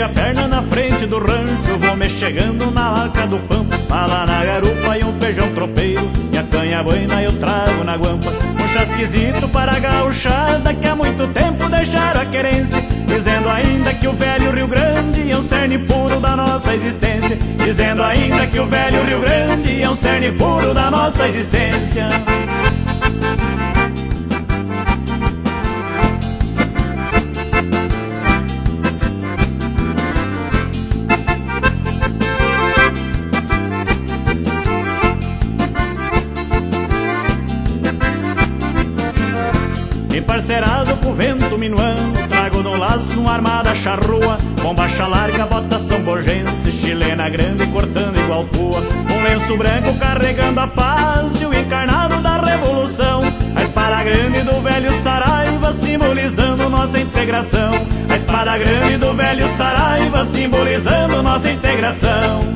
a perna na frente do rancho, vou me chegando na arca do pampa, bala na garupa e um feijão tropeiro, e a canha boina eu trago na guampa. Um chasquizito para a gauchada que há muito tempo deixaram a querência, dizendo ainda que o velho Rio Grande é um cerne puro da nossa existência, dizendo ainda que o velho Rio Grande é um cerne puro da nossa existência. Emparcerado com o vento minuano, trago no laço uma armada charrua, bombacha larga, bota samborgense, chilena grande cortando igual pua, um lenço branco carregando a paz e o encarnado da revolução, a espada grande do velho Saraiva simbolizando nossa integração, a espada grande do velho Saraiva simbolizando nossa integração.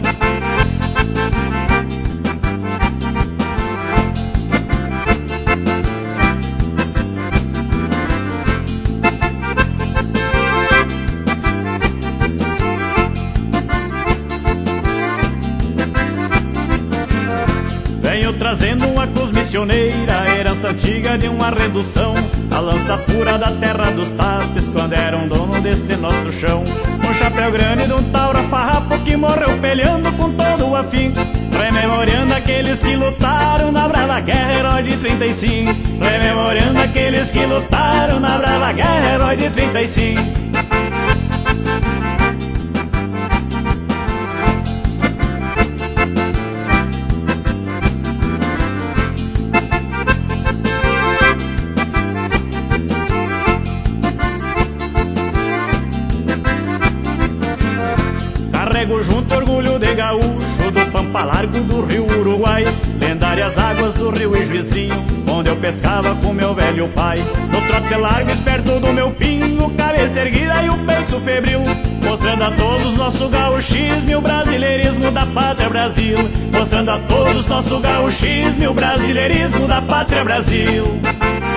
Trazendo uma cruz missioneira, herança antiga de uma redução, a lança pura da terra dos tapes, quando era um dono deste nosso chão. Um chapéu grande de um taura farrapo que morreu peleando com todo o afinco, rememorando aqueles que lutaram na brava guerra, herói de 35. Rememorando aqueles que lutaram na brava guerra, herói de 35. Carrego junto orgulho de gaúcho do Pampa Largo do Rio Uruguai, lendárias águas do rio Ijuizinho, onde eu pescava com meu velho pai. No trote largo esperto do meu pinho, cabeça erguida e o peito febril, mostrando a todos nosso gauchismo e o brasileirismo da pátria Brasil, mostrando a todos nosso gauchismo e o brasileirismo da pátria Brasil.